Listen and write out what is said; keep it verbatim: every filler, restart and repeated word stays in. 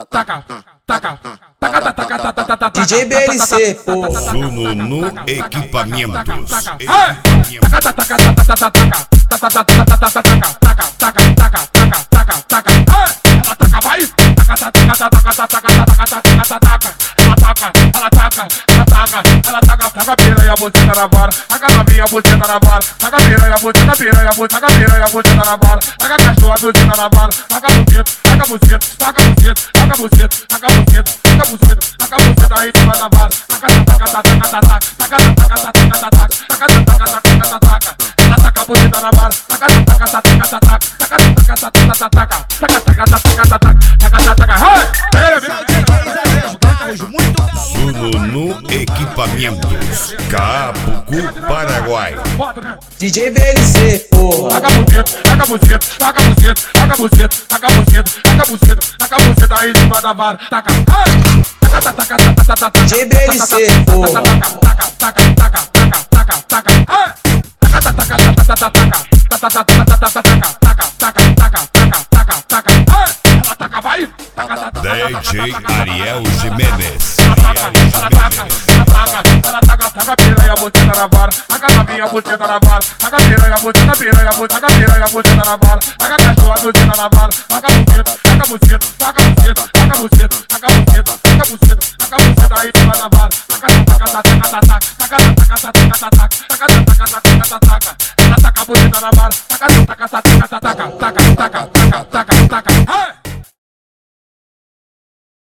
taca, taca, taca, taca, taca, taca, taca, D J B L C, pô. Zuno no Equipamentos. Taca piranha, boteta na vara, taca novinha, boteta na vara, taca piranha, boteta, piranha, boteta, piranha, boteta na vara, taca cachorra, boteta na vara, taca buceta, taca buceta, taca buceta, taca buceta, taca buceta, taca buceta, taca buceta aí em cima da vara, taca, taca, taca, taca, taca, taca, taca, taca, taca, taca, taca, taca, taca, taca, ela taca a boteta na vara, taca, taca, taca, taca, taca, taca, taca, taca, taca, taca, taca, taca, taca, taca, taca, Zuno no Equipamentos. Capucu, Paraguai. D J B L C, porra. Taca a buceta, taca a buceta, taca a buceta, taca a buceta, taca a buceta, taca a buceta, taca a buceta aí em cima da vara, taca, taca, taca, taca, taca, taca, D J B L C, porra. taca, taca, taca, taca, taca, taca, taca, taca, taca, taca, taca, taca, D J Ariel Jimenez. Taca piranha, boteta na vara, taca novinha, boteta na vara, taca piranha, boteta, piranha, boteta, piranha, boteta na vara, taca cachorra, boteta na vara, taca buceta, taca buceta, taca buceta, taca buceta, taca buceta, taca buceta, taca buceta aí em cima da vara, taca, taca, taca, taca, taca, taca, taca, taca, taca, taca, taca, taca, taca, ela taca a boteta na vara, taca, taca, taca, taca, taca, taca, taca.